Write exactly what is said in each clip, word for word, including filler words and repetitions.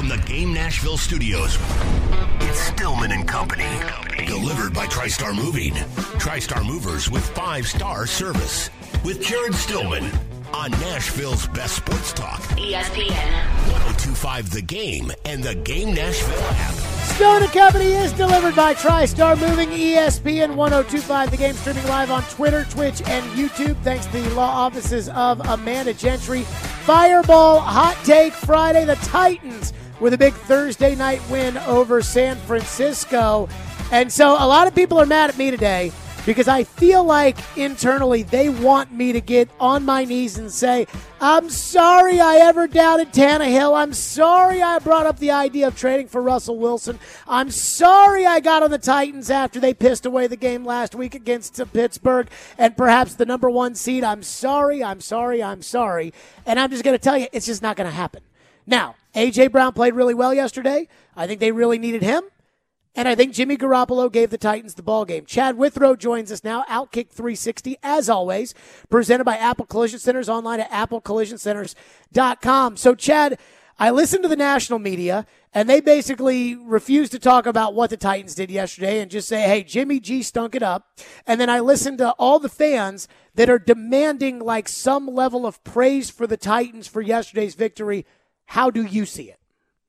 From the Game Nashville studios, it's Stillman and Company. Delivered by TriStar Moving. TriStar Movers with five-star service. With Jared Stillman on Nashville's best sports talk. E S P N. ten twenty-five The Game and the Game Nashville app. Stone and Company is delivered by TriStar Moving. E S P N ten twenty-five The Game, streaming live on Twitter, Twitch, and YouTube. Thanks to the law offices of Amanda Gentry. Fireball Hot Take Friday. The Titans with a big Thursday night win over San Francisco. And so a lot of people are mad at me today because I feel like internally they want me to get on my knees and say, I'm sorry I ever doubted Tannehill. I'm sorry I brought up the idea of trading for Russell Wilson. I'm sorry I got on the Titans after they pissed away the game last week against Pittsburgh and perhaps the number one seed. I'm sorry, I'm sorry, I'm sorry. And I'm just going to tell you, it's just not going to happen. Now, A J. Brown played really well yesterday. I think they really needed him. And I think Jimmy Garoppolo gave the Titans the ball game. Chad Withrow joins us now. Outkick three sixty, as always, presented by Apple Collision Centers, online at apple collision centers dot com. So, Chad, I listened to the national media, and they basically refused to talk about what the Titans did yesterday and just say, hey, Jimmy G stunk it up. And then I listened to all the fans that are demanding, like, some level of praise for the Titans for yesterday's victory. How do you see it?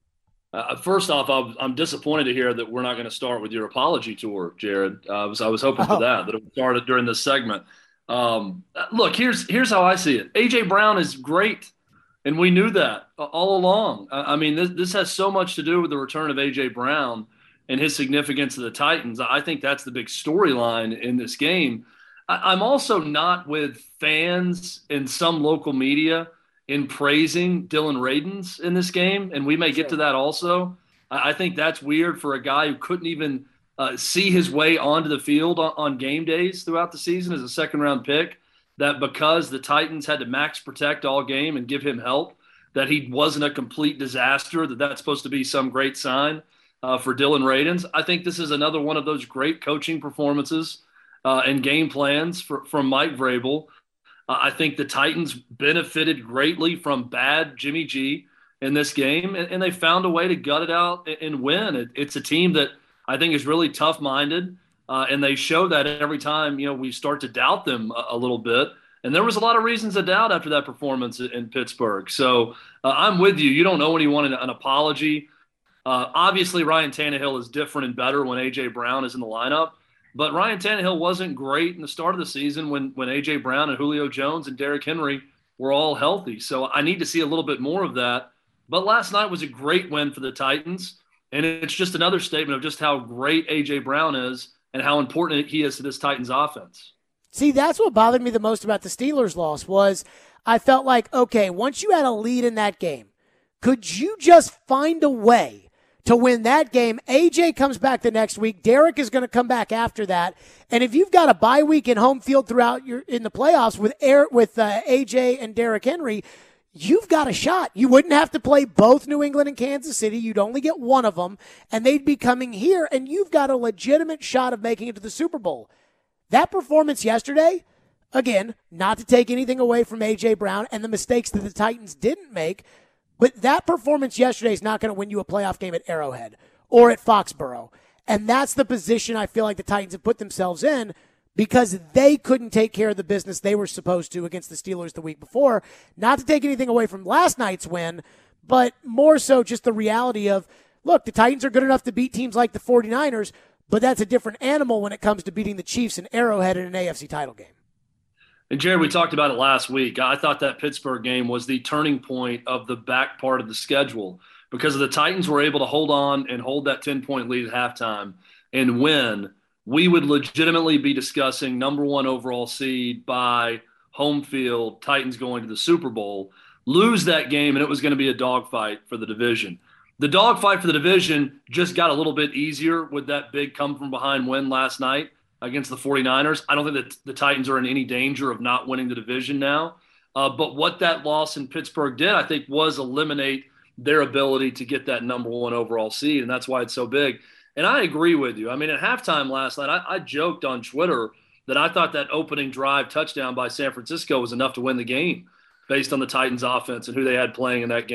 Uh, first off, I'm, I'm disappointed to hear that we're not going to start with your apology tour, Jared. Uh, I was I was hoping oh. for that, that it started during this segment. Um, look, here's here's how I see it. A J. Brown is great, and we knew that all along. I, I mean, this, this has so much to do with the return of A J. Brown and his significance to the Titans. I think that's the big storyline in this game. I, I'm also not with fans in some local media in praising Dillon Radunz in this game, and we may get to that also. I think that's weird for a guy who couldn't even uh, see his way onto the field on, on game days throughout the season as a second-round pick, that because the Titans had to max protect all game and give him help, that he wasn't a complete disaster, that that's supposed to be some great sign uh, for Dillon Radunz. I think this is another one of those great coaching performances uh, and game plans for, from Mike Vrabel. Uh, I think the Titans benefited greatly from bad Jimmy G in this game, and, and they found a way to gut it out and, and win. It, it's a team that I think is really tough-minded, uh, and they show that every time, you know, we start to doubt them a, a little bit. And there was a lot of reasons to doubt after that performance in, in Pittsburgh. So uh, I'm with you. You don't owe anyone an, an apology. Uh, obviously, Ryan Tannehill is different and better when A J. Brown is in the lineup. But Ryan Tannehill wasn't great in the start of the season when, when A J. Brown and Julio Jones and Derrick Henry were all healthy. So I need to see a little bit more of that. But last night was a great win for the Titans, and it's just another statement of just how great A J. Brown is and how important he is to this Titans offense. See, that's what bothered me the most about the Steelers' loss was I felt like, okay, once you had a lead in that game, could you just find a way to win that game? A J comes back the next week. Derek is going to come back after that. And if you've got a bye week in home field throughout your in the playoffs with Air, with uh, A J and Derrick Henry, you've got a shot. You wouldn't have to play both New England and Kansas City. You'd only get one of them, and they'd be coming here, and you've got a legitimate shot of making it to the Super Bowl. That performance yesterday, again, not to take anything away from A J. Brown and the mistakes that the Titans didn't make, but that performance yesterday is not going to win you a playoff game at Arrowhead or at Foxborough. And that's the position I feel like the Titans have put themselves in because they couldn't take care of the business they were supposed to against the Steelers the week before. Not to take anything away from last night's win, but more so just the reality of, look, the Titans are good enough to beat teams like the 49ers, but that's a different animal when it comes to beating the Chiefs in Arrowhead in an A F C title game. And, Jared, we talked about it last week. I thought that Pittsburgh game was the turning point of the back part of the schedule because the Titans were able to hold on and hold that ten-point lead at halftime and win. We would legitimately be discussing number one overall seed by home field, Titans going to the Super Bowl, lose that game, and it was going to be a dogfight for the division. The dogfight for the division just got a little bit easier with that big come-from-behind win last night against the 49ers. I don't think that the Titans are in any danger of not winning the division now. Uh, but what that loss in Pittsburgh did, I think, was eliminate their ability to get that number one overall seed, and that's why it's so big. And I agree with you. I mean, at halftime last night, I, I joked on Twitter that I thought that opening drive touchdown by San Francisco was enough to win the game based on the Titans offense and who they had playing in that game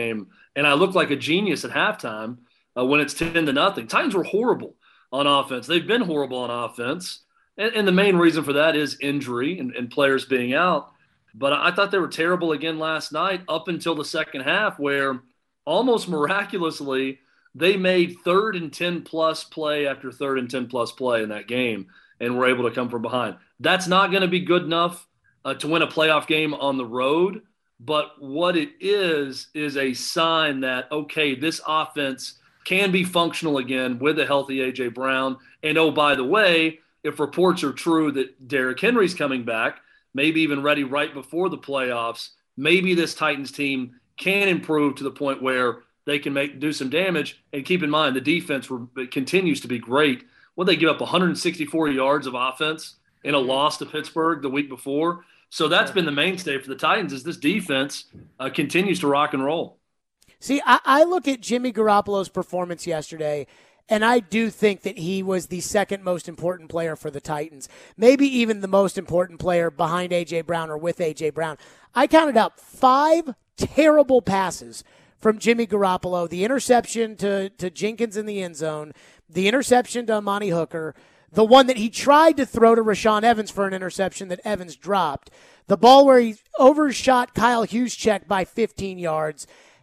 and I look like a genius at halftime uh, when it's ten to nothing. Titans were horrible on offense. They've been horrible on offense. And, and the main reason for that is injury and, and players being out. But I thought they were terrible again last night up until the second half, where almost miraculously they made third and ten plus play after third and ten plus play in that game and were able to come from behind. That's not going to be good enough uh, to win a playoff game on the road. But what it is is a sign that, okay, this offense can be functional again with a healthy A J Brown. And, oh, by the way, if reports are true that Derrick Henry's coming back, maybe even ready right before the playoffs, maybe this Titans team can improve to the point where they can make do some damage. And keep in mind, the defense were, continues to be great. Well, they give up one hundred sixty-four yards of offense in a loss to Pittsburgh the week before. So that's been the mainstay for the Titans is this defense uh, continues to rock and roll. See, I, I look at Jimmy Garoppolo's performance yesterday, and I do think that he was the second most important player for the Titans, maybe even the most important player behind A J Brown or with A J Brown. I counted up five terrible passes from Jimmy Garoppolo, the interception to, to Jenkins in the end zone, the interception to Amani Hooker, the one that he tried to throw to Rashaan Evans for an interception that Evans dropped, the ball where he overshot Kyle Juszczyk by fifteen yards,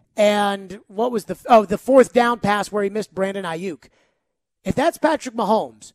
and what was the oh the fourth down pass where he missed Brandon Ayuk. If that's Patrick Mahomes,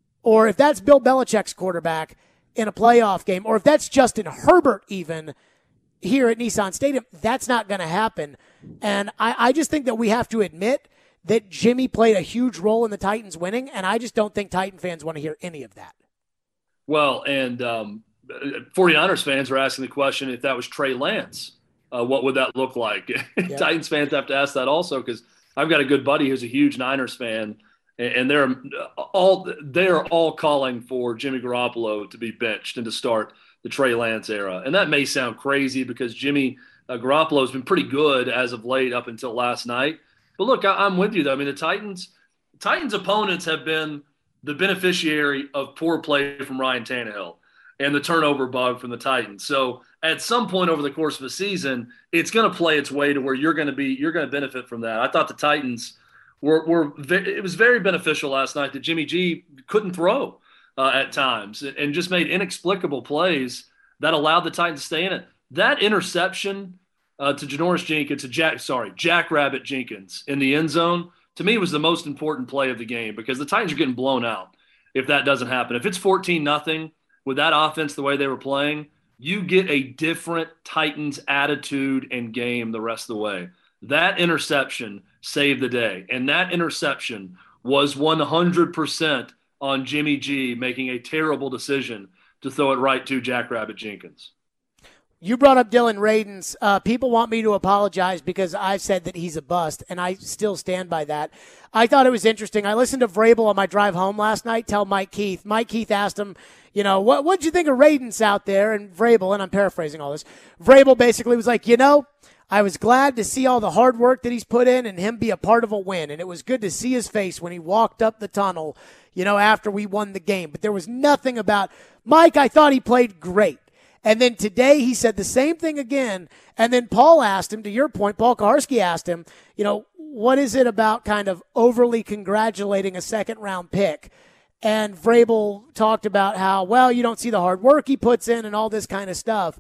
or if that's Bill Belichick's quarterback in a playoff game, or if that's Justin Herbert even here at Nissan Stadium, that's not going to happen. And I, I just think that we have to admit that Jimmy played a huge role in the Titans winning, and I just don't think Titan fans want to hear any of that. Well, and um, 49ers fans are asking the question, if that was Trey Lance, uh, what would that look like? Yeah. Titans fans have to ask that also, because I've got a good buddy who's a huge Niners fan, and they're all they're all calling for Jimmy Garoppolo to be benched and to start the Trey Lance era. And that may sound crazy because Jimmy uh, Garoppolo has been pretty good as of late up until last night. But look, I, I'm with you, though. I mean, the Titans, Titans opponents have been the beneficiary of poor play from Ryan Tannehill and the turnover bug from the Titans. So at some point over the course of a season, it's going to play its way to where you're going to be you're going to benefit from that. I thought the Titans were were it was very beneficial last night that Jimmy G couldn't throw uh, at times and just made inexplicable plays that allowed the Titans to stay in it. That interception Uh, to Janoris Jenkins, to Jack, sorry, Jackrabbit Jenkins in the end zone, to me was the most important play of the game because the Titans are getting blown out if that doesn't happen. If it's fourteen nothing with that offense the way they were playing, you get a different Titans attitude and game the rest of the way. That interception saved the day, and that interception was one hundred percent on Jimmy G making a terrible decision to throw it right to Jackrabbit Jenkins. You brought up Dylan Radins. Uh, people want me to apologize because I've said that he's a bust, and I still stand by that. I thought it was interesting. I listened to Vrabel on my drive home last night tell Mike Keith. Mike Keith asked him, you know, what what'd you think of Radins out there? And Vrabel, and I'm paraphrasing all this, Vrabel basically was like, you know, I was glad to see all the hard work that he's put in and him be a part of a win, and it was good to see his face when he walked up the tunnel, you know, after we won the game. But there was nothing about Mike. I thought he played great. And then today he said the same thing again. And then Paul asked him, to your point, Paul Kaharski asked him, you know, what is it about kind of overly congratulating a second round pick? And Vrabel talked about how, well, you don't see the hard work he puts in and all this kind of stuff.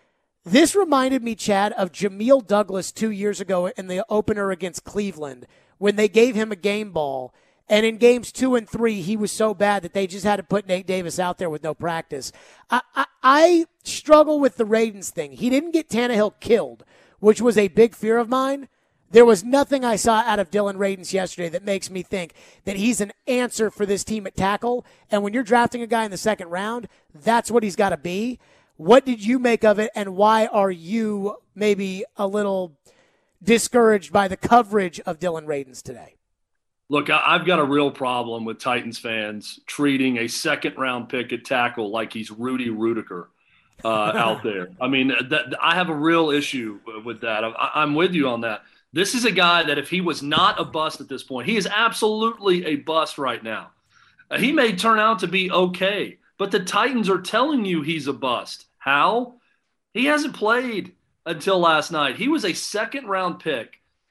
This reminded me, Chad, of Jameel Douglas two years ago in the opener against Cleveland when they gave him a game ball. And in games two and three, he was so bad that they just had to put Nate Davis out there with no practice. I, I, I struggle with the Radins thing. He didn't get Tannehill killed, which was a big fear of mine. There was nothing I saw out of Dylan Radins yesterday that makes me think that he's an answer for this team at tackle. And when you're drafting a guy in the second round, that's what he's got to be. What did you make of it, and why are you maybe a little discouraged by the coverage of Dylan Radins today? Look, I've got a real problem with Titans fans treating a second-round pick at tackle like he's Rudy Rudiger uh, out there. I mean, that, I have a real issue with that. I, I'm with you on that. This is a guy that if he was not a bust at this point, he is absolutely a bust right now. Uh, he may turn out to be okay, but the Titans are telling you he's a bust. How? He hasn't played until last night. He was a second-round pick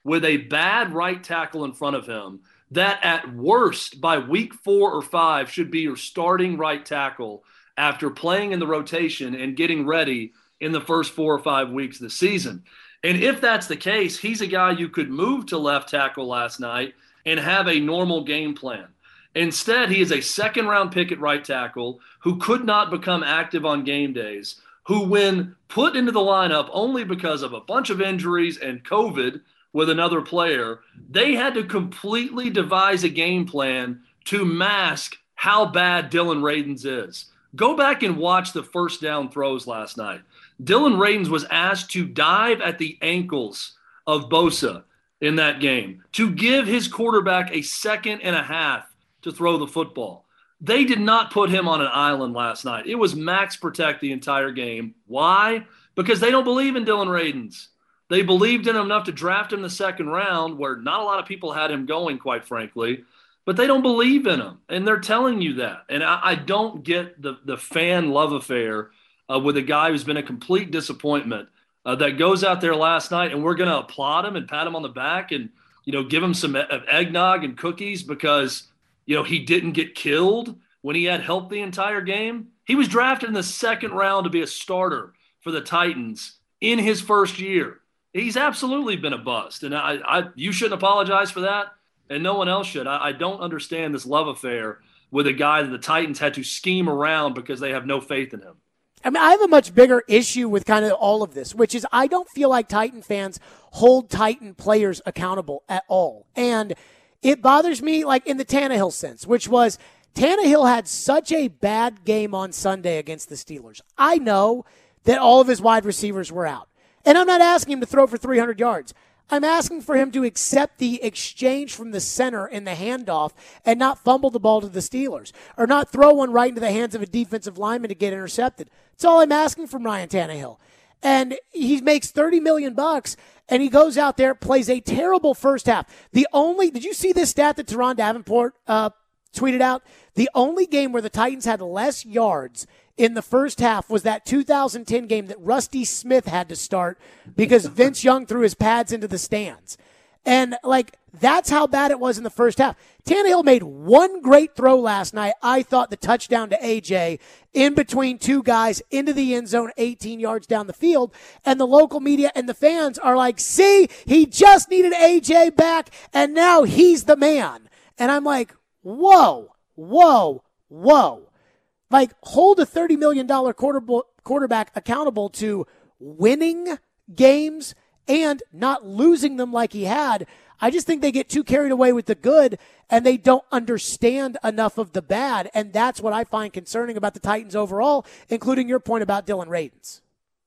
with a bad right tackle in front of him that at worst by week four or five should be your starting right tackle after playing in the rotation and getting ready in the first four or five weeks of the season. And if that's the case, he's a guy you could move to left tackle last night and have a normal game plan. Instead, he is a second-round pick at right tackle who could not become active on game days, who when put into the lineup only because of a bunch of injuries and COVID with another player, they had to completely devise a game plan to mask how bad Dillon Radunz is. Go back and watch the first down throws last night. Dillon Radunz was asked to dive at the ankles of Bosa in that game to give his quarterback a second and a half to throw the football. They did not put him on an island last night. It was max protect the entire game. Why? Because they don't believe in Dillon Radunz. They believed in him enough to draft him the second round, where not a lot of people had him going, quite frankly, but they don't believe in him, and they're telling you that. And I, I don't get the, the fan love affair uh, with a guy who's been a complete disappointment uh, that goes out there last night, and we're going to applaud him and pat him on the back and, you know, give him some eggnog and cookies because, you know, he didn't get killed when he had help the entire game. He was drafted in the second round to be a starter for the Titans in his first year. He's absolutely been a bust, and I, I you shouldn't apologize for that, and no one else should. I, I don't understand this love affair with a guy that the Titans had to scheme around because they have no faith in him. I mean, I have a much bigger issue with kind of all of this, which is I don't feel like Titan fans hold Titan players accountable at all. And it bothers me like in the Tannehill sense, which was Tannehill had such a bad game on Sunday against the Steelers. I know that all of his wide receivers were out. And I'm not asking him to throw for three hundred yards. I'm asking for him to accept the exchange from the center in the handoff and not fumble the ball to the Steelers or not throw one right into the hands of a defensive lineman to get intercepted. That's all I'm asking from Ryan Tannehill. And he makes thirty million bucks, and he goes out there, plays a terrible first half. The only, did you see this stat that Teron Davenport uh, tweeted out? The only game where the Titans had less yards in the first half was that two thousand ten game that Rusty Smith had to start because Vince Young threw his pads into the stands. And, like, that's how bad it was in the first half. Tannehill made one great throw last night. I thought the touchdown to A J in between two guys into the end zone, eighteen yards down the field. And the local media and the fans are like, see, he just needed A J back, and now he's the man. And I'm like, whoa, whoa, whoa. Like, hold a thirty million dollars quarterback accountable to winning games and not losing them like he had. I just think they get too carried away with the good, and they don't understand enough of the bad, and that's what I find concerning about the Titans overall, including your point about Dillon Radunz.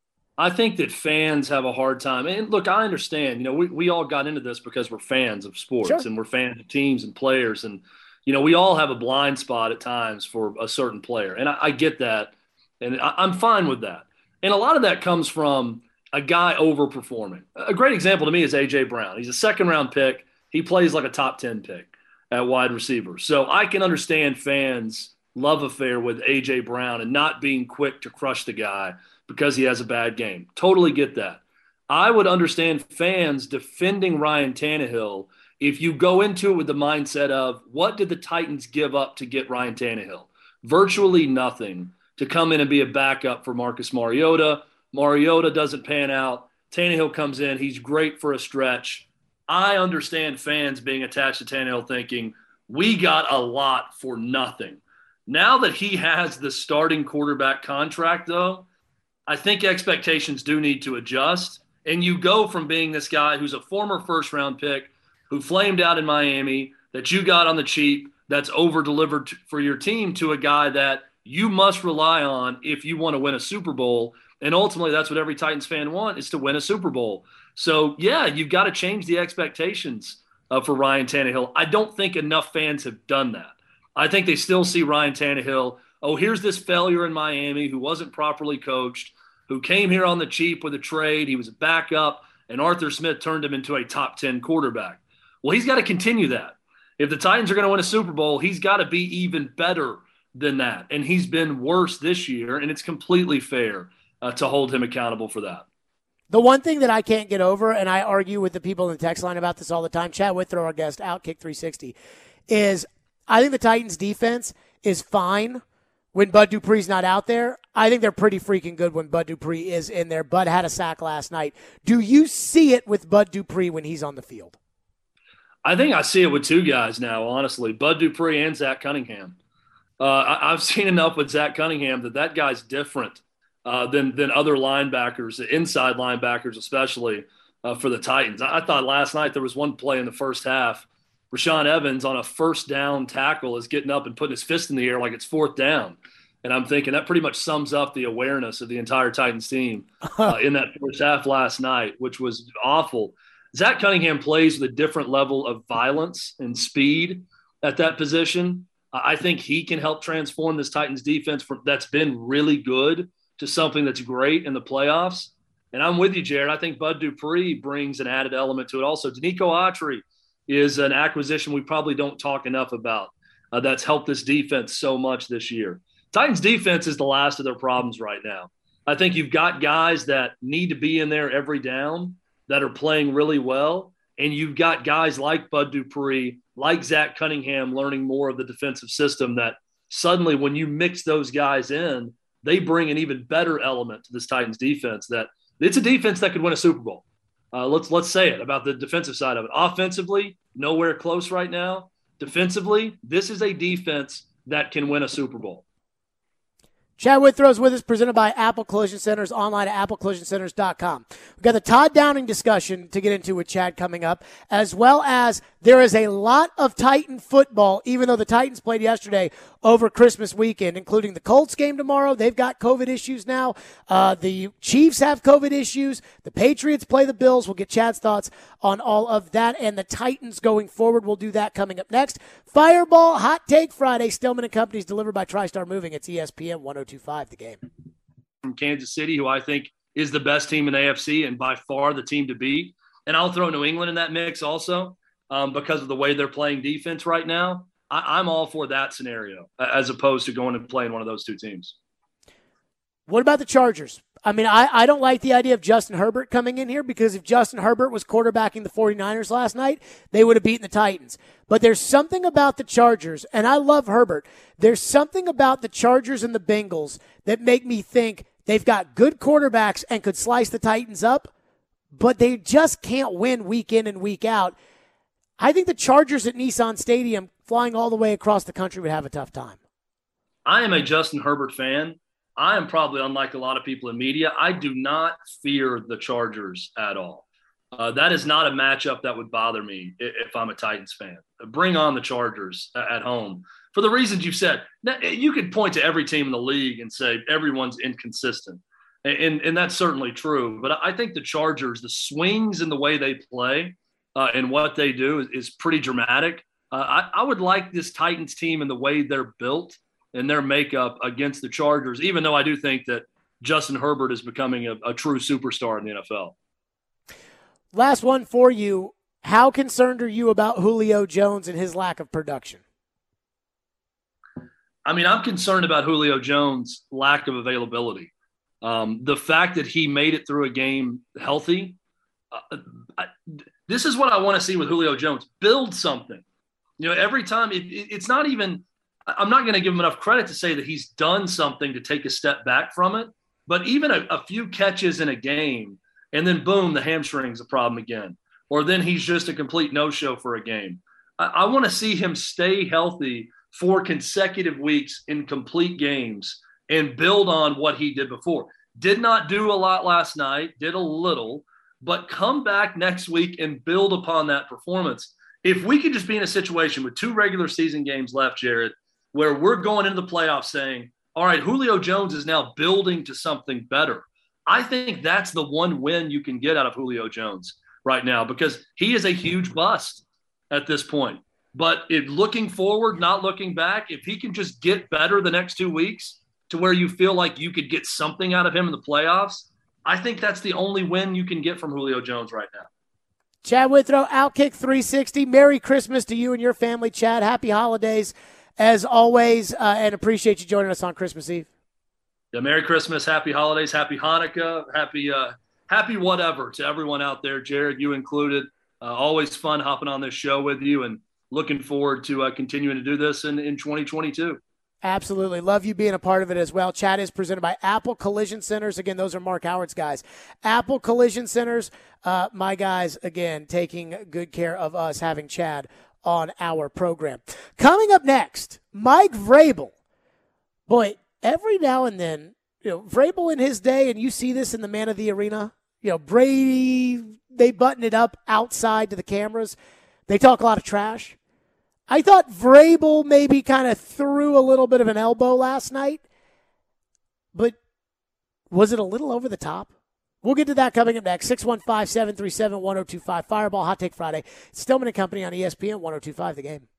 I think that fans have a hard time. And, look, I understand. You know, we, we all got into this because we're fans of sports, sure, and we're fans of teams and players, and you know, we all have a blind spot at times for a certain player, and I, I get that, and I, I'm fine with that. And a lot of that comes from a guy overperforming. A great example to me is A J Brown. He's a second-round pick. He plays like a top ten pick at wide receiver. So I can understand fans' love affair with A J Brown and not being quick to crush the guy because he has a bad game. Totally get that. I would understand fans defending Ryan Tannehill if you go into it with the mindset of, what did the Titans give up to get Ryan Tannehill? Virtually nothing to come in and be a backup for Marcus Mariota. Mariota doesn't pan out. Tannehill comes in. He's great for a stretch. I understand fans being attached to Tannehill thinking, we got a lot for nothing. Now that he has the starting quarterback contract, though, I think expectations do need to adjust. And you go from being this guy who's a former first-round pick who flamed out in Miami, that you got on the cheap, that's over-delivered for your team, to a guy that you must rely on if you want to win a Super Bowl. And ultimately, that's what every Titans fan wants, is to win a Super Bowl. So, yeah, you've got to change the expectations uh, for Ryan Tannehill. I don't think enough fans have done that. I think they still see Ryan Tannehill, oh, here's this failure in Miami who wasn't properly coached, who came here on the cheap with a trade. He was a backup, and Arthur Smith turned him into a top ten quarterback. Well, he's got to continue that. If the Titans are going to win a Super Bowl, he's got to be even better than that. And he's been worse this year, and it's completely fair uh, to hold him accountable for that. The one thing that I can't get over, and I argue with the people in the text line about this all the time, Chad Withrow, our guest, Outkick three sixty, is I think the Titans' defense is fine when Bud Dupree's not out there. I think they're pretty freaking good when Bud Dupree is in there. Bud had a sack last night. Do you see it with Bud Dupree when he's on the field? I think I see it with two guys now, honestly, Bud Dupree and Zach Cunningham. Uh, I, I've seen enough with Zach Cunningham that that guy's different uh, than than other linebackers, the inside linebackers especially uh, for the Titans. I, I thought last night there was one play in the first half. Rashaan Evans on a first down tackle is getting up and putting his fist in the air like it's fourth down. And I'm thinking that pretty much sums up the awareness of the entire Titans team uh, in that first half last night, which was awful. Zach Cunningham plays with a different level of violence and speed at that position. I think he can help transform this Titans defense from, that's been really good to something that's great in the playoffs. And I'm with you, Jared. I think Bud Dupree brings an added element to it also. Denico Autry is an acquisition we probably don't talk enough about uh, that's helped this defense so much this year. Titans defense is the last of their problems right now. I think you've got guys that need to be in there every down that are playing really well, and you've got guys like Bud Dupree, like Zach Cunningham learning more of the defensive system that suddenly when you mix those guys in, they bring an even better element to this Titans defense that it's a defense that could win a Super Bowl. Uh, let's let's say it about the defensive side of it. Offensively, nowhere close right now. Defensively, this is a defense that can win a Super Bowl. Chad Withrow's with us, presented by Apple Collision Centers, online at apple collision centers dot com. We've got the Todd Downing discussion to get into with Chad coming up, as well as there is a lot of Titan football, even though the Titans played yesterday over Christmas weekend, including the Colts game tomorrow. They've got COVID issues now. Uh, the Chiefs have COVID issues. The Patriots play the Bills. We'll get Chad's thoughts on all of that and the Titans going forward. We'll do that coming up next. Fireball Hot Take Friday, Stillman and Company's delivered by TriStar Moving. It's E S P N one oh two point five, The Game. From Kansas City, who I think is the best team in the A F C and by far the team to beat. And I'll throw New England in that mix also um, because of the way they're playing defense right now. I, I'm all for that scenario as opposed to going and playing one of those two teams. What about the Chargers? I mean, I, I don't like the idea of Justin Herbert coming in here because if Justin Herbert was quarterbacking the 49ers last night, they would have beaten the Titans. But there's something about the Chargers, and I love Herbert. There's something about the Chargers and the Bengals that make me think they've got good quarterbacks and could slice the Titans up, but they just can't win week in and week out. I think the Chargers at Nissan Stadium, flying all the way across the country, would have a tough time. I am a Justin Herbert fan. I am probably unlike a lot of people in media. I do not fear the Chargers at all. Uh, that is not a matchup that would bother me if I'm a Titans fan. Bring on the Chargers at home for the reasons you said. Now, you could point to every team in the league and say everyone's inconsistent, and, and that's certainly true. But I think the Chargers, the swings in the way they play uh, and what they do is, is pretty dramatic. Uh, I, I would like this Titans team and the way they're built and their makeup against the Chargers, even though I do think that Justin Herbert is becoming a, a true superstar in the N F L. Last one for you. How concerned are you about Julio Jones and his lack of production? I mean, I'm concerned about Julio Jones' lack of availability. Um, the fact that he made it through a game healthy, uh, I, this is what I want to see with Julio Jones. Build something. You know, every time it, it, it's not even – I'm not going to give him enough credit to say that he's done something to take a step back from it, but even a, a few catches in a game and then boom, the hamstring's a problem again. Or then he's just a complete no-show for a game. I, I want to see him stay healthy for consecutive weeks in complete games and build on what he did before. Did not do a lot last night, did a little, but come back next week and build upon that performance. If we could just be in a situation with two regular season games left, Jared, where we're going into the playoffs saying, all right, Julio Jones is now building to something better. I think that's the one win you can get out of Julio Jones right now because he is a huge bust at this point. But if looking forward, not looking back, if he can just get better the next two weeks to where you feel like you could get something out of him in the playoffs, I think that's the only win you can get from Julio Jones right now. Chad Withrow, Outkick three sixty. Merry Christmas to you and your family, Chad. Happy holidays. As always, uh, and appreciate you joining us on Christmas Eve. Yeah, Merry Christmas, Happy Holidays, Happy Hanukkah, Happy uh, happy whatever to everyone out there, Jared, you included. Uh, always fun hopping on this show with you, and looking forward to uh, continuing to do this in, in twenty twenty-two. Absolutely. Love you being a part of it as well. Chat is presented by Apple Collision Centers. Again, those are Mark Howard's guys. Apple Collision Centers, uh, my guys, again, taking good care of us, having Chad on our program. Coming up next, Mike Vrabel. Boy, every now and then, you know, Vrabel in his day, and you see this in the Man of the Arena, you know, Brady, they button it up outside to the cameras. They talk a lot of trash. I thought Vrabel maybe kind of threw a little bit of an elbow last night, but was it a little over the top? We'll get to that coming up next. six one five, seven three seven, one oh two five. Fireball Hot Take Friday. Stillman and Company on E S P N one oh two five The Game.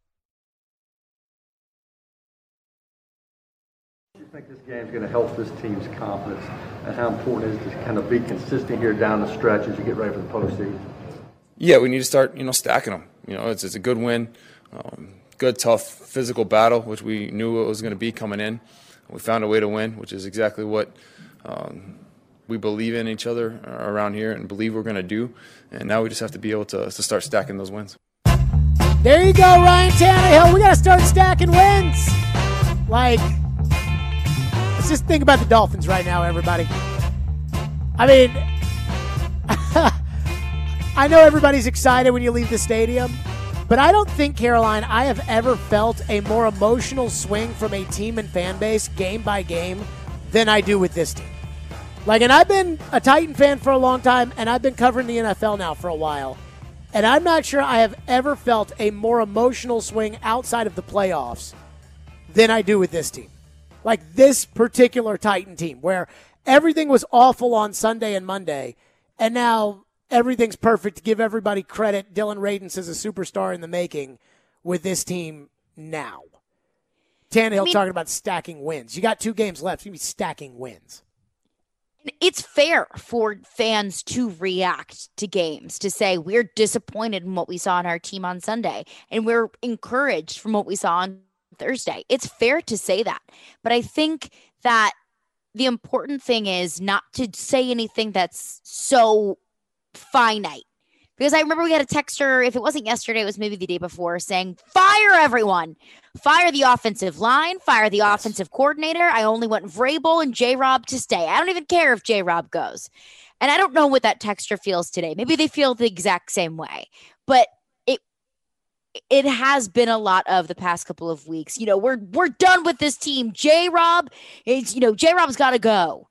Do you think this game is going to help this team's confidence, and how important it is to kind of be consistent here down the stretch as you get ready for the postseason? Yeah, we need to start, you know, stacking them. You know, it's, it's a good win. Um, good, tough, physical battle, which we knew it was going to be coming in. We found a way to win, which is exactly what um, we believe in each other around here and believe we're going to do. And now we just have to be able to, to start stacking those wins. There you go, Ryan Tannehill. We got to start stacking wins. Like, let's just think about the Dolphins right now, everybody. I mean, I know everybody's excited when you leave the stadium. But I don't think, Caroline, I have ever felt a more emotional swing from a team and fan base game by game than I do with this team. Like, and I've been a Titan fan for a long time, and I've been covering the N F L now for a while. And I'm not sure I have ever felt a more emotional swing outside of the playoffs than I do with this team. Like this particular Titan team, where everything was awful on Sunday and Monday, and now everything's perfect. To give everybody credit, Dylan Radins is a superstar in the making with this team now. Tannehill I mean, talking about stacking wins. You got two games left. You be stacking wins. It's fair for fans to react to games, to say we're disappointed in what we saw in our team on Sunday, and we're encouraged from what we saw on Thursday. It's fair to say that. But I think that the important thing is not to say anything that's so finite, because I remember we had a texter, if it wasn't yesterday, it was maybe the day before, saying fire everyone, fire the offensive line, fire the yes. offensive coordinator. I only want Vrabel and J-Rob to stay. I don't even care if J-Rob goes. And I don't know what that texter feels today. Maybe they feel the exact same way, but it it has been a lot of the past couple of weeks. You know, we're we're done with this team. J-Rob is, you know, J-Rob's got to go.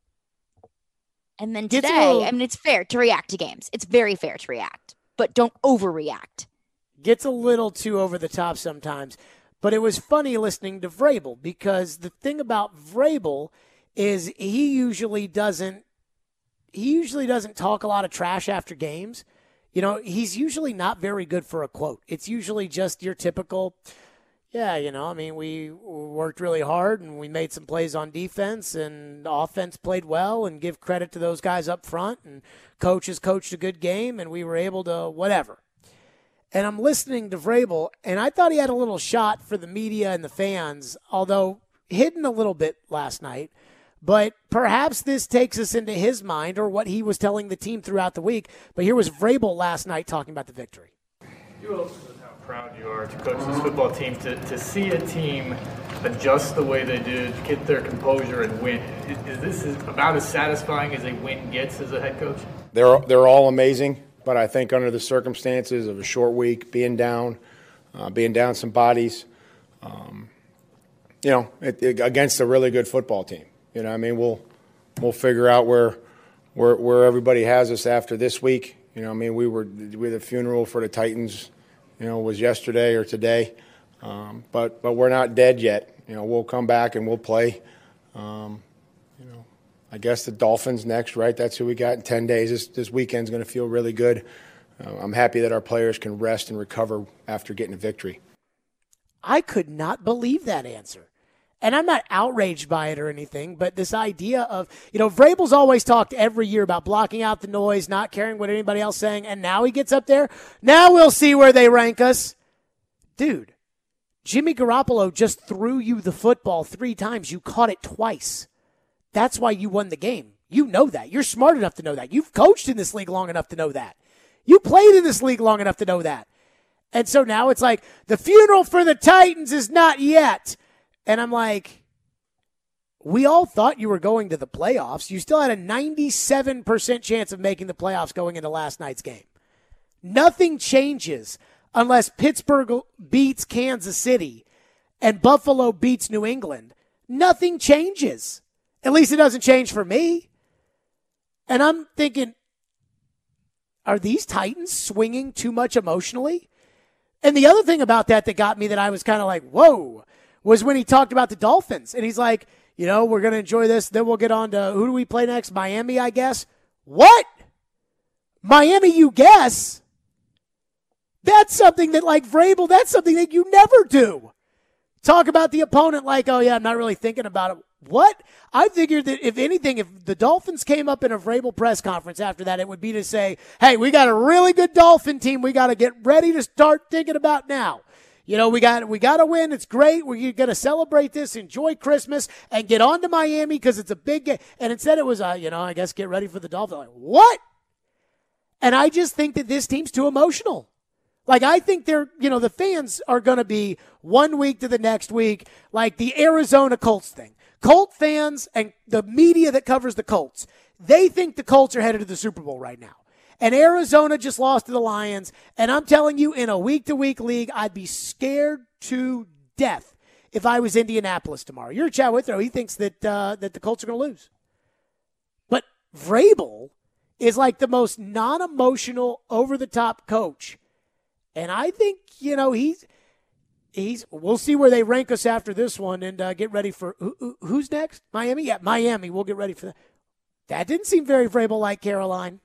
And then today, little, I mean, it's fair to react to games. It's very fair to react, but don't overreact. Gets a little too over the top sometimes. But it was funny listening to Vrabel, because the thing about Vrabel is he usually doesn't he usually doesn't talk a lot of trash after games. You know, he's usually not very good for a quote. It's usually just your typical, yeah, you know, I mean, we worked really hard and we made some plays on defense, and offense played well, and give credit to those guys up front, and coaches coached a good game, and we were able to whatever. And I'm listening to Vrabel, and I thought he had a little shot for the media and the fans, although hidden a little bit last night. But perhaps this takes us into his mind, or what he was telling the team throughout the week. But here was Vrabel last night talking about the victory. You opened with how proud you are to coach this football team, to, to see a team adjust the way they did, get their composure and win. Is, is this about as satisfying as a win gets as a head coach? They're they're all amazing, but I think under the circumstances of a short week, being down, uh, being down some bodies, um, you know, it, it, against a really good football team. You know, I mean, we'll we'll figure out where where where everybody has us after this week. You know, I mean, we were we the funeral for the Titans, you know, was yesterday or today, um, but but we're not dead yet. You know, we'll come back and we'll play. Um, you know, I guess the Dolphins next, right? That's who we got in ten days. This this weekend's going to feel really good. Uh, I'm happy that our players can rest and recover after getting a victory. I could not believe that answer. And I'm not outraged by it or anything, but this idea of, you know, Vrabel's always talked every year about blocking out the noise, not caring what anybody else is saying, and now he gets up there. Now we'll see where they rank us. Dude, Jimmy Garoppolo just threw you the football three times. You caught it twice. That's why you won the game. You know that. You're smart enough to know that. You've coached in this league long enough to know that. You played in this league long enough to know that. And so now it's like, the funeral for the Titans is not yet. And I'm like, we all thought you were going to the playoffs. You still had a ninety-seven percent chance of making the playoffs going into last night's game. Nothing changes unless Pittsburgh beats Kansas City and Buffalo beats New England. Nothing changes. At least it doesn't change for me. And I'm thinking, are these Titans swinging too much emotionally? And the other thing about that that got me that I was kind of like, whoa, was when he talked about the Dolphins. And he's like, you know, we're going to enjoy this. Then we'll get on to, who do we play next? Miami, I guess. What? Miami, you guess? That's something that, like Vrabel, that's something that you never do. Talk about the opponent like, oh, yeah, I'm not really thinking about it. What? I figured that if anything, if the Dolphins came up in a Vrabel press conference after that, it would be to say, hey, we got a really good Dolphin team we got to get ready to start thinking about now. You know, we got we got to win. It's great. We're going to celebrate this, enjoy Christmas, and get on to Miami because it's a big game. And instead it was, uh, you know, I guess get ready for the Dolphins. Like, what? And I just think that this team's too emotional. Like, I think they're, you know, the fans are going to be one week to the next week, like the Arizona Colts thing. Colt fans and the media that covers the Colts, they think the Colts are headed to the Super Bowl right now. And Arizona just lost to the Lions. And I'm telling you, in a week-to-week league, I'd be scared to death if I was Indianapolis tomorrow. You're Chad Withrow. He thinks that uh, that the Colts are going to lose. But Vrabel is like the most non-emotional, over-the-top coach. And I think, you know, he's he's. We'll see where they rank us after this one and uh, get ready for who, who, who's next? Miami? Yeah, Miami. We'll get ready for that. That didn't seem very Vrabel-like, Caroline.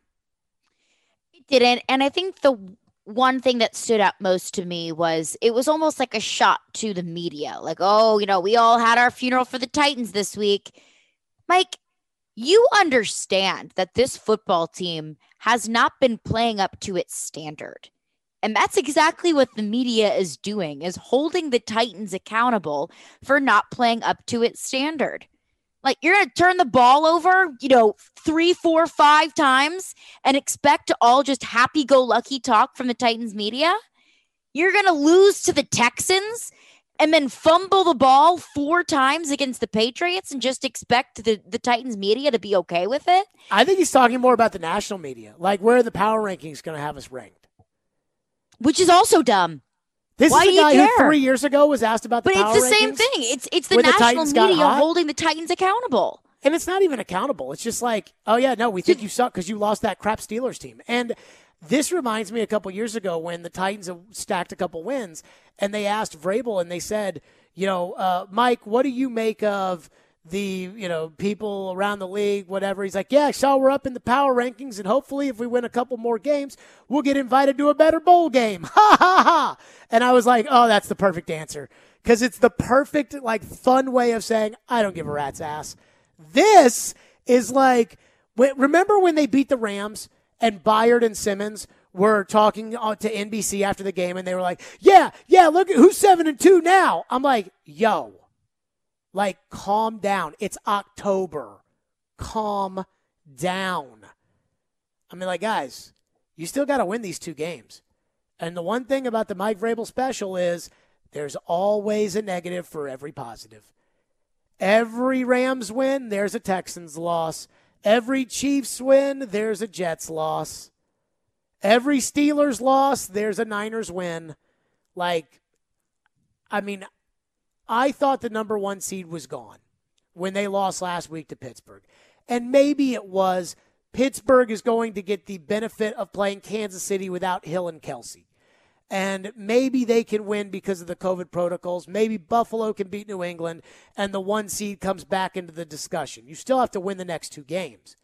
It didn't. And I think the one thing that stood out most to me was it was almost like a shot to the media. Like, oh, you know, we all had our funeral for the Titans this week. Mike, you understand that this football team has not been playing up to its standard. And that's exactly what the media is doing, is holding the Titans accountable for not playing up to its standard. Like, you're going to turn the ball over, you know, three, four, five times and expect to all just happy-go-lucky talk from the Titans media? You're going to lose to the Texans and then fumble the ball four times against the Patriots and just expect the, the Titans media to be okay with it? I think he's talking more about the national media. Like, where are the power rankings going to have us ranked? Which is also dumb. This Why is do the guy you who care? three years ago was asked about the But power it's the rankings same thing. It's it's the when the national Titans got media hot. holding the Titans accountable. And it's not even accountable. It's just like, oh, yeah, no, we think you suck because you lost that crap Steelers team. And this reminds me a couple years ago when the Titans stacked a couple wins, and they asked Vrabel, and they said, you know, uh, Mike, what do you make of the, you know, people around the league, whatever? He's like, yeah, I saw we're up in the power rankings, and hopefully if we win a couple more games, we'll get invited to a better bowl game. Ha, ha, ha. And I was like, oh, that's the perfect answer. Because it's the perfect, like, fun way of saying, I don't give a rat's ass. This is like, remember when they beat the Rams and Byard and Simmons were talking to N B C after the game and they were like, yeah, yeah, look at who's seven and two now. I'm like, yo, like, calm down. It's October. Calm down. I mean, like, guys, you still got to win these two games. And the one thing about the Mike Vrabel special is there's always a negative for every positive. Every Rams win, there's a Texans loss. Every Chiefs win, there's a Jets loss. Every Steelers loss, there's a Niners win. Like, I mean, I thought the number one seed was gone when they lost last week to Pittsburgh. And maybe it was Pittsburgh is going to get the benefit of playing Kansas City without Hill and Kelsey. And maybe they can win because of the COVID protocols. Maybe Buffalo can beat New England, and the one seed comes back into the discussion. You still have to win the next two games.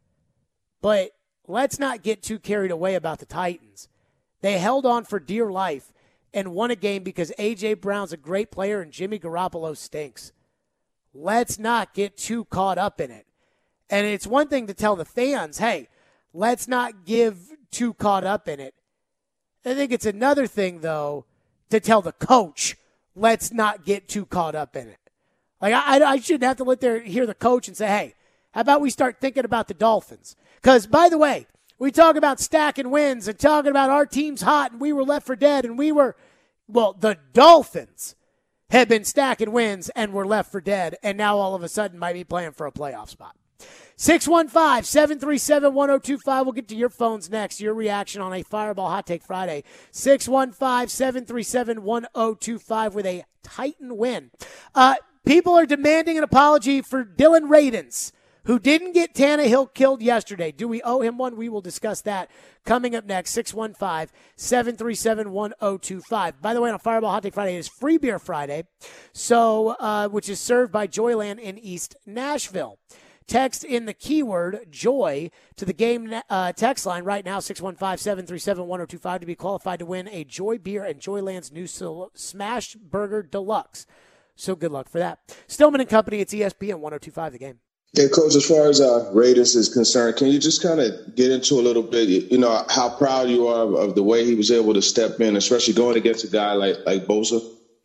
But let's not get too carried away about the Titans. They held on for dear life and won a game because A J. Brown's a great player and Jimmy Garoppolo stinks. Let's not get too caught up in it. And it's one thing to tell the fans, hey, let's not give too caught up in it. I think it's another thing, though, to tell the coach, let's not get too caught up in it. Like, I, I shouldn't have to let there hear the coach and say, hey, How about we start thinking about the Dolphins? Because, by the way, we talk about stacking wins and talking about our team's hot and we were left for dead and we were, well, the Dolphins have been stacking wins and were left for dead and now all of a sudden might be playing for a playoff spot. six one five, seven three seven, one oh two five. We'll get to your phones next. Your reaction on a Fireball Hot Take Friday. six one five, seven three seven, one oh two five with a Titan win. Uh, people are demanding an apology for Dylan Radins, who didn't get Tannehill killed yesterday. Do we owe him one? We will discuss that coming up next. six one five, seven three seven, one oh two five. By the way, on Fireball Hot Take Friday, it is Free Beer Friday, so uh, which is served by Joyland in East Nashville. Text in the keyword joy to the game uh, text line right now, six one five, seven three seven, one oh two five, to be qualified to win a Joy Beer and Joyland's new Smash Burger Deluxe. So good luck for that. Stillman and Company, it's E S P N one oh two five The Game. Yeah, Coach, as far as uh, Radins is concerned, can you just kind of get into a little bit, you know, how proud you are of, of the way he was able to step in, especially going against a guy like, like Bosa?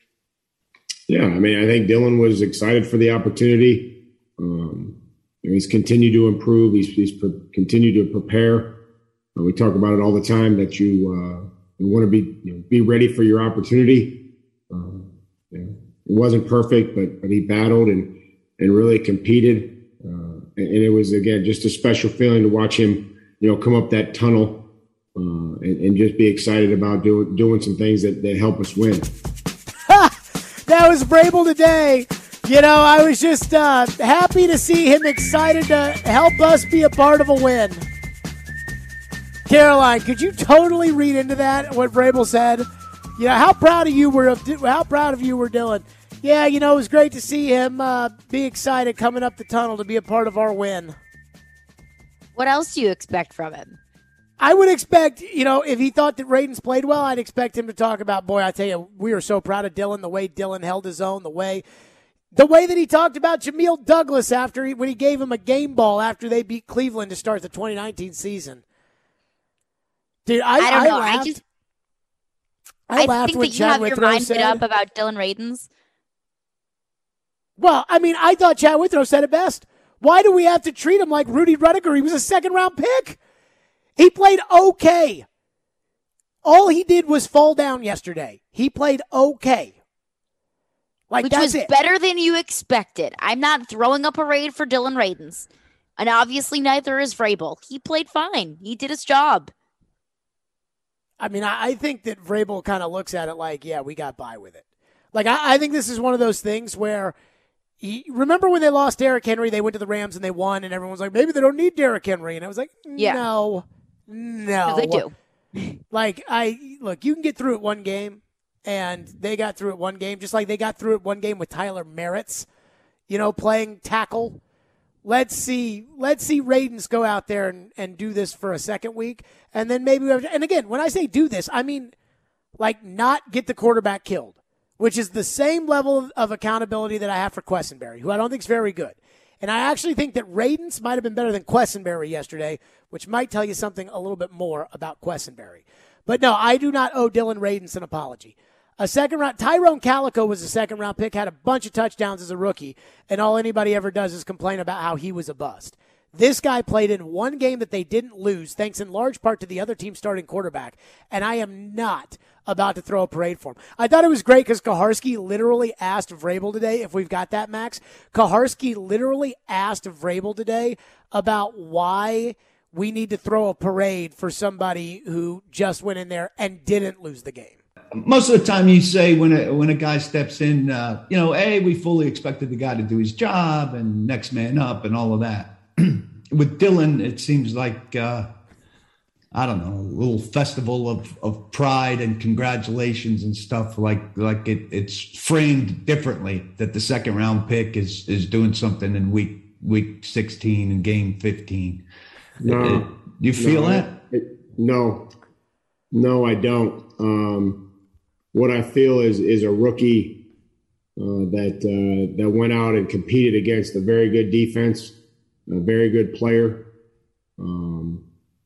Yeah, I mean, I think Dylan was excited for the opportunity. Um, he's continued to improve. He's, he's pre- continued to prepare. Uh, we talk about it all the time that you, uh, you want to be you know, be ready for your opportunity. Uh, you know, it wasn't perfect, but, but he battled and, and really competed. Uh, and, and it was, again, just a special feeling to watch him, you know, come up that tunnel uh, and, and just be excited about do, doing some things that, that help us win. That was Vrabel today. You know, I was just uh, happy to see him excited to help us be a part of a win. Caroline, could you totally read into that, what Vrabel said? You know, how proud of you were of, how proud of you were Dylan? Yeah, you know, it was great to see him uh, be excited coming up the tunnel to be a part of our win. What else do you expect from him? I would expect, you know, if he thought that Radins played well, I'd expect him to talk about, boy, I tell you, we were so proud of Dylan, the way Dylan held his own, the way the way that he talked about Jameel Douglas after he, when he gave him a game ball after they beat Cleveland to start the twenty nineteen season. Dude, I, I don't I know. Laughed. I just I, I laughed think when that you Chad have your Withrow mind said, made up about Dylan Radins. Well, I mean, I thought Chad Withrow said it best. Why do we have to treat him like Rudy Rudiger? He was a second-round pick. He played okay. All he did was fall down yesterday. He played okay. Like, Which that's was it. better than you expected. I'm not throwing a parade for Dylan Radins. And obviously neither is Vrabel. He played fine. He did his job. I mean, I, I think that Vrabel kind of looks at it like, yeah, we got by with it. Like, I, I think this is one of those things where he, remember when they lost Derrick Henry, they went to the Rams and they won, and everyone was like, maybe they don't need Derrick Henry. And I was like, Yeah. no, no. They do. Like, I look, you can get through it one game, and they got through it one game, just like they got through it one game with Tyler Merritz, you know, playing tackle. Let's see, let's see Radins go out there and, and do this for a second week, and then maybe we have, and again, when I say do this, I mean like not get the quarterback killed, which is the same level of, of accountability that I have for Quessenberry, who I don't think is very good. And I actually think that Radins might have been better than Quessenberry yesterday, which might tell you something a little bit more about Quessenberry. But no, I do not owe Dylan Radins an apology. A second round, Tyrone Calico was a second round pick, had a bunch of touchdowns as a rookie, and all anybody ever does is complain about how he was a bust. This guy played in one game that they didn't lose, thanks in large part to the other team's starting quarterback, and I am not about to throw a parade for him. I thought it was great because Kaharski literally asked Vrabel today, if we've got that, Max, Kaharski literally asked Vrabel today about why we need to throw a parade for somebody who just went in there and didn't lose the game. Most of the time you say when a, when a guy steps in, uh, you know, A, we fully expected the guy to do his job and next man up and all of that. With Dylan, it seems like, uh, I don't know, a little festival of, of pride and congratulations and stuff like like it, it's framed differently, that the second round pick is is doing something in week week sixteen and game fifteen. No, it, it, you feel no, that? It, no, no, I don't. Um, what I feel is is a rookie uh, that uh, that went out and competed against a very good defense, a very good player. Um,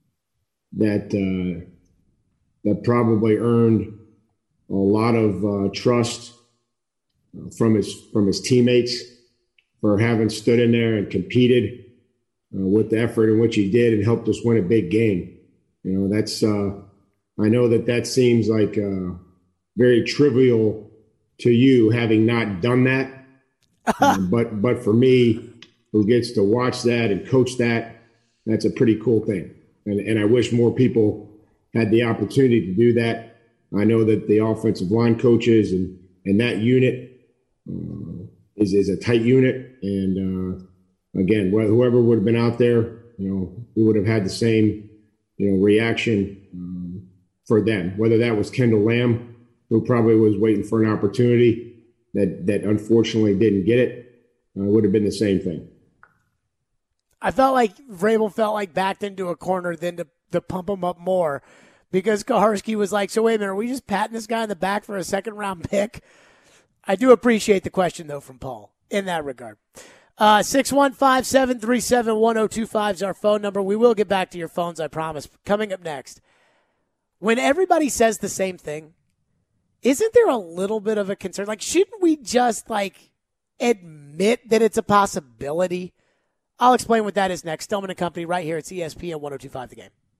that uh, that probably earned a lot of uh, trust from his from his teammates for having stood in there and competed uh, with the effort in which he did and helped us win a big game. You know, that's uh, I know that that seems like uh, very trivial to you, having not done that. uh, but but for me, who gets to watch that and coach that, that's a pretty cool thing. And and I wish more people had the opportunity to do that. I know that the offensive line coaches and, and that unit uh, is, is a tight unit. And uh, again, whoever would have been out there, you know, we would have had the same, you know, reaction um, for them. Whether that was Kendall Lamb, who probably was waiting for an opportunity that, that unfortunately didn't get it, uh, would have been the same thing. I felt like Vrabel felt like backed into a corner then to, to pump him up more because Kaharski was like, so wait a minute, are we just patting this guy in the back for a second-round pick? I do appreciate the question, though, from Paul in that regard. Uh, six one five, seven three seven, one oh two five is our phone number. We will get back to your phones, I promise. Coming up next, when everybody says the same thing, isn't there a little bit of a concern? Like, shouldn't we just, like, admit that it's a possibility? I'll explain what that is next. Stillman and Company right here at E S P N one oh two point five The Game.